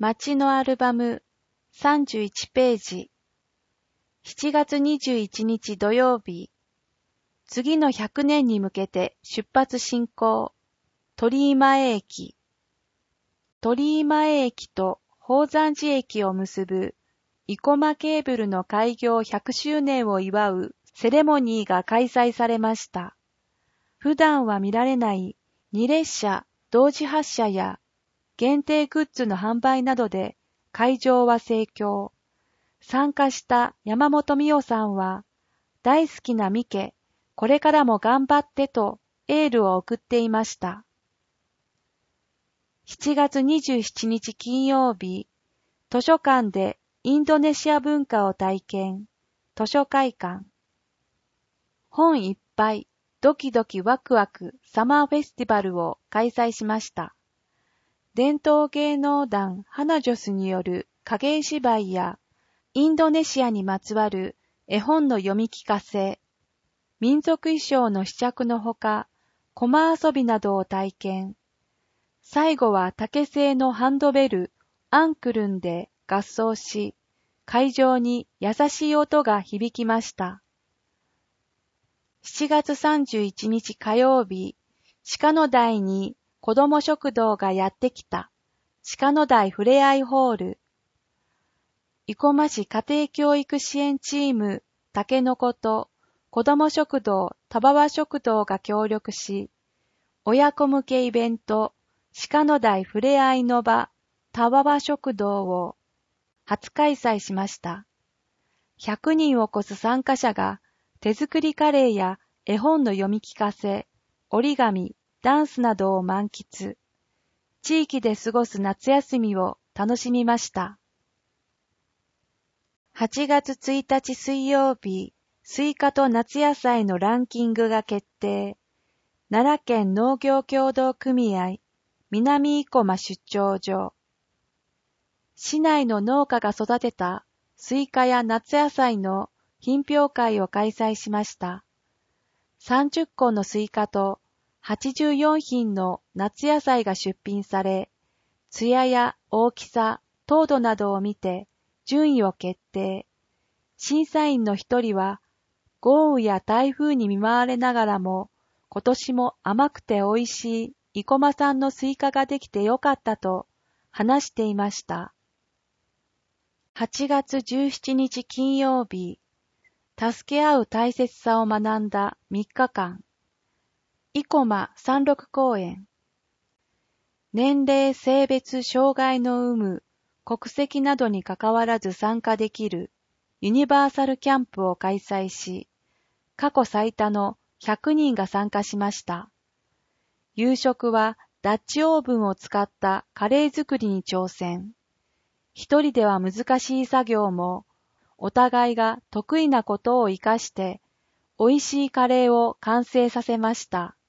街のアルバム31ページ。7月21日土曜日。次の100年に向けて出発進行。鳥居前駅。鳥居前駅と宝山寺駅を結ぶ生駒ケーブルの開業100周年を祝うセレモニーが開催されました。普段は見られない2列車同時発車や限定グッズの販売などで会場は盛況。参加した山本美代さんは、大好きなミケ、これからも頑張ってとエールを送っていました。7月27日金曜日、図書館でインドネシア文化を体験、図書会館。本いっぱい、ドキドキワクワクサマーフェスティバルを開催しました。伝統芸能団ハナジョスによる影絵芝居やインドネシアにまつわる絵本の読み聞かせ、民族衣装の試着のほか、駒遊びなどを体験。最後は竹製のハンドベル、アンクルンで合奏し、会場に優しい音が響きました。7月31日火曜日、鹿野台に子ども食堂がやってきた。鹿野台ふれあいホール。生駒市家庭教育支援チームたけのこと子ども食堂たばわ食堂が協力し、親子向けイベント鹿野台ふれあいの場たばわ食堂を初開催しました。100人を超す参加者が手作りカレーや絵本の読み聞かせ、折り紙、ダンスなどを満喫。地域で過ごす夏休みを楽しみました。8月1日水曜日、スイカと夏野菜のランキングが決定。奈良県農業協同組合、南生駒出張所。市内の農家が育てたスイカや夏野菜の品評会を開催しました。30個のスイカと84品の夏野菜が出品され、艶や大きさ、糖度などを見て順位を決定。審査員の一人は、豪雨や台風に見舞われながらも、今年も甘くて美味しい生駒産のスイカができてよかったと話していました。8月17日金曜日、助け合う大切さを学んだ3日間。生駒山麓公園。年齢、性別、障害の有無、国籍などにかかわらず参加できるユニバーサルキャンプを開催し、過去最多の100人が参加しました。夕食はダッチオーブンを使ったカレー作りに挑戦。一人では難しい作業も、お互いが得意なことを活かして、美味しいカレーを完成させました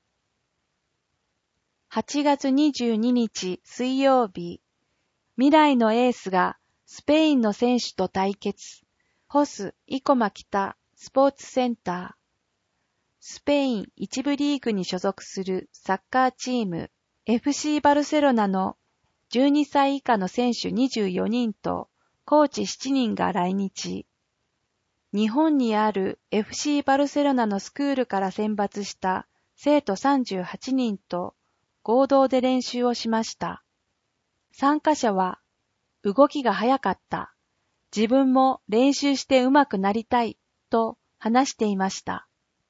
。8月22日水曜日、未来のエースがスペインの選手と対決。ホス生駒北スポーツセンター。スペイン一部リーグに所属するサッカーチーム FC バルセロナの12歳以下の選手24人とコーチ7人が来日。日本にある FC バルセロナのスクールから選抜した生徒38人と合同で練習をしました。参加者は、動きが速かった。自分も練習して上手くなりたいと話していました。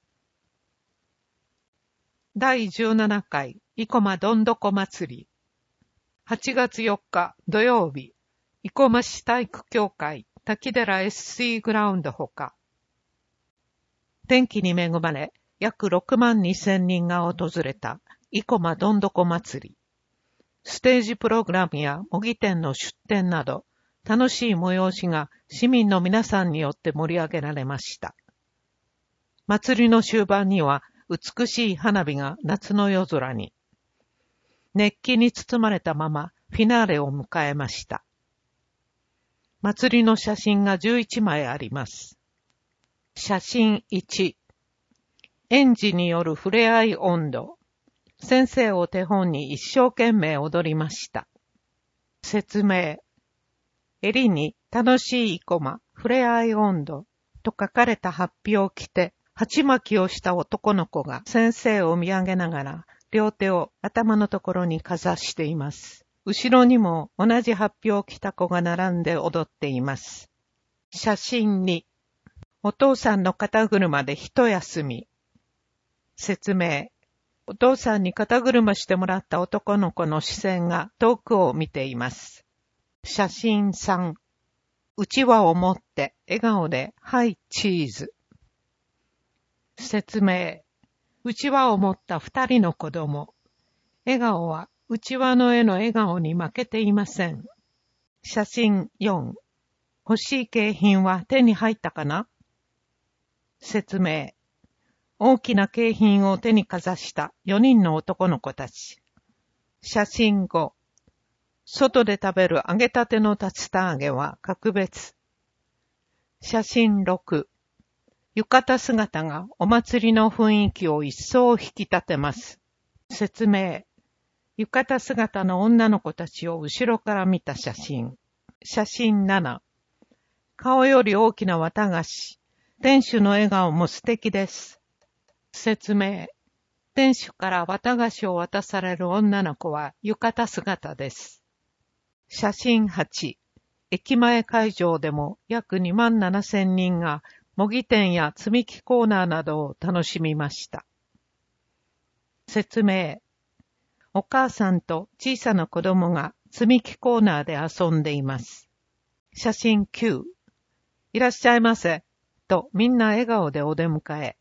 第17回生駒どんどこ祭り。8月4日土曜日、生駒市体育協会滝寺 SC グラウンドほか。天気に恵まれ、約6万2000人が訪れた生駒どんどこ祭り。ステージプログラムや模擬店の出展など、楽しい催しが市民の皆さんによって盛り上げられました。祭りの終盤には美しい花火が夏の夜空に。熱気に包まれたままフィナーレを迎えました。祭りの写真が11枚あります。写真1。園児による触れ合い音頭。先生を手本に一生懸命踊りました。説明。 襟に楽しい生駒、ふれあい温度と書かれた法被を着て、鉢巻きをした男の子が先生を見上げながら、両手を頭のところにかざしています。後ろにも同じ法被を着た子が並んで踊っています。写真2、お父さんの肩車で一休み。説明。お父さんに肩車してもらった男の子の視線が遠くを見ています。写真3、うちわを持って笑顔ではい、チーズ。説明。うちわを持った二人の子供。笑顔はうちわの絵の笑顔に負けていません。写真4、欲しい景品は手に入ったかな？説明。大きな景品を手にかざした4人の男の子たち。写真5、外で食べる揚げたての竜田揚げは格別。写真6、浴衣姿がお祭りの雰囲気を一層引き立てます。説明。浴衣姿の女の子たちを後ろから見た写真。写真7、顔より大きな綿菓子。店主の笑顔も素敵です。説明。店主から綿菓子を渡される女の子は浴衣姿です。写真8、駅前会場でも約27,000人が模擬店や積み木コーナーなどを楽しみました。説明。お母さんと小さな子供が積み木コーナーで遊んでいます。写真9、いらっしゃいませ、とみんな笑顔でお出迎え。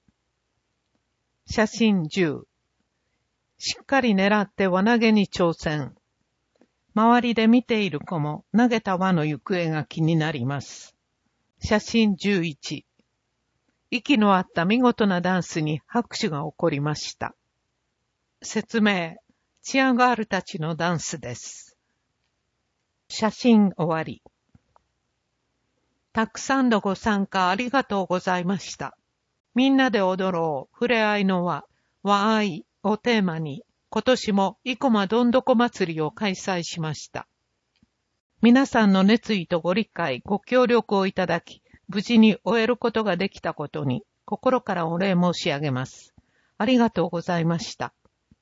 写真10、しっかり狙って輪投げに挑戦。周りで見ている子も投げた輪の行方が気になります。写真11、息の合った見事なダンスに拍手が起こりました。説明。チアガールたちのダンスです。写真終わり。たくさんのご参加ありがとうございました。みんなで踊ろう、ふれあいの輪、和愛をテーマに、今年も生駒どんどこ祭りを開催しました。皆さんの熱意とご理解、ご協力をいただき、無事に終えることができたことに、心からお礼申し上げます。ありがとうございました。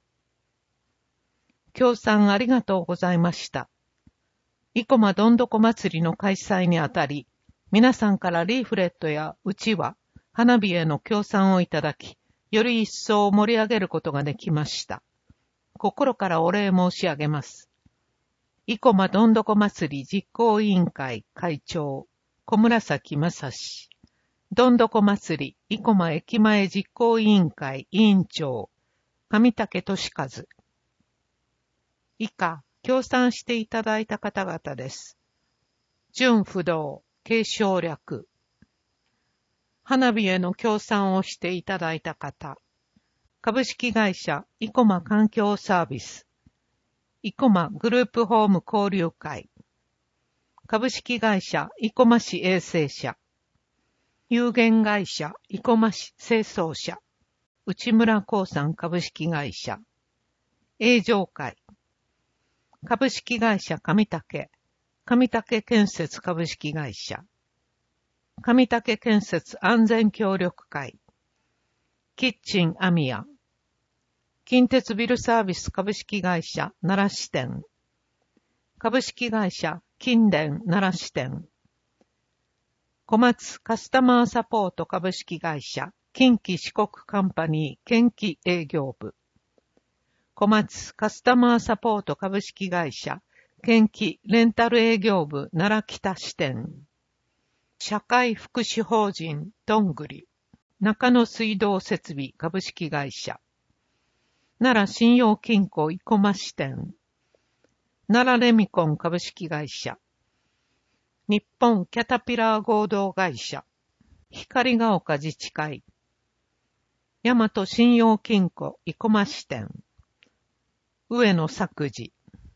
協賛ありがとうございました。生駒どんどこ祭りの開催にあたり、皆さんからリーフレットやうちわ、花火への協賛をいただき、より一層盛り上げることができました。心からお礼申し上げます。生駒どんどこ祭り実行委員会会長、小紫正史。どんどこ祭り生駒駅前実行委員会委員長、上竹俊和。以下、協賛していただいた方々です。純不動、継承略。花火への協賛をしていただいた方。株式会社生駒環境サービス。生駒グループホーム交流会。株式会社生駒市衛生社。有限会社生駒市清掃社。内村興産株式会社。営業会。株式会社上竹。上竹建設株式会社。上竹建設安全協力会。キッチンアミヤ。近鉄ビルサービス株式会社奈良支店。株式会社近電奈良支店。小松カスタマーサポート株式会社近畿四国カンパニー県畿営業部。小松カスタマーサポート株式会社県畿レンタル営業部奈良北支店。社会福祉法人どんぐり。中野水道設備株式会社。奈良信用金庫生駒支店。奈良レミコン株式会社。日本キャタピラー合同会社。光が丘自治会。大和信用金庫生駒支店。上野作治。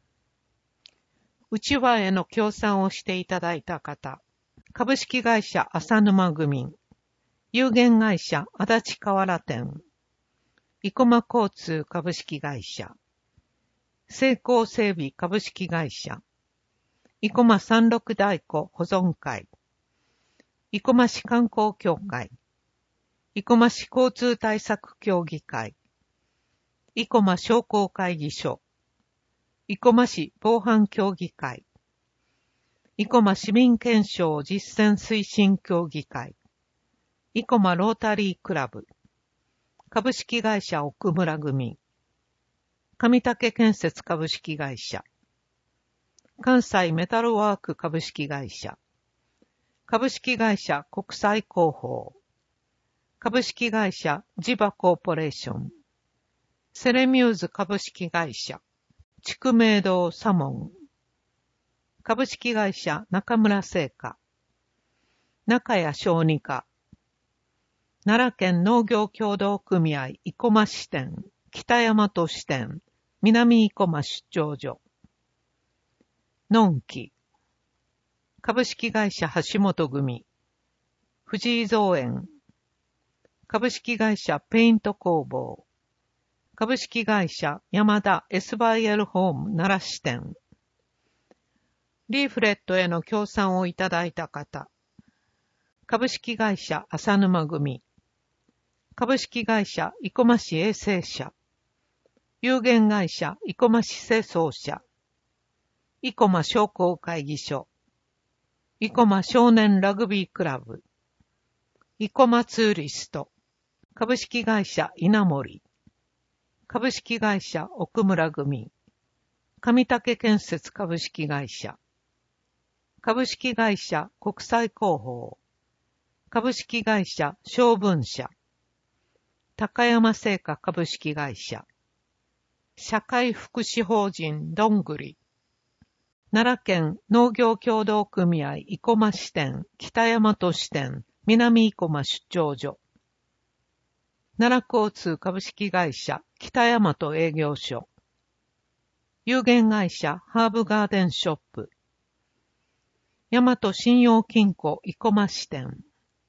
内輪への協賛をしていただいた方。株式会社浅沼組。有限会社足立河原店。生駒交通株式会社。成功整備株式会社。 生駒三六太鼓保存会、生駒市観光協会、生駒市交通対策協議会、生駒商工会議所、生駒市防犯協議会、生駒市民憲章実践推進協議会、生駒ロータリークラブ、株式会社奥村組、上竹建設株式会社、関西メタルワーク株式会社、株式会社国際広報、株式会社ジバコーポレーション、セレミューズ株式会社、筑明堂サモン、株式会社中村製菓、中谷小児科、奈良県農業協同組合生駒支店、北大和支店、南生駒出張所、のんき、株式会社橋本組、藤井造園、株式会社ペイント工房、株式会社山田 SYL ホーム奈良支店、リーフレットへの協賛をいただいた方、株式会社浅沼組、株式会社生駒市衛生社、有限会社生駒市清掃社、生駒商工会議所、生駒少年ラグビークラブ、生駒ツーリスト、株式会社稲森、株式会社奥村組、上竹建設株式会社、株式会社国際広報、株式会社小文社、高山製菓株式会社、社会福祉法人どんぐり、奈良県農業協同組合生駒支店、北大和支店、南生駒出張所、奈良交通株式会社北大和営業所、有限会社ハーブガーデンショップ、大和信用金庫生駒支店。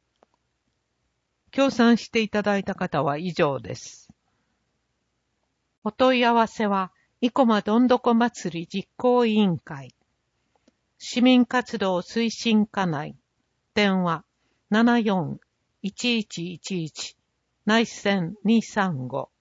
協賛していただいた方は以上です。お問い合わせは、生駒どんどこ祭り実行委員会、市民活動推進課内、電話 74-1111 内線235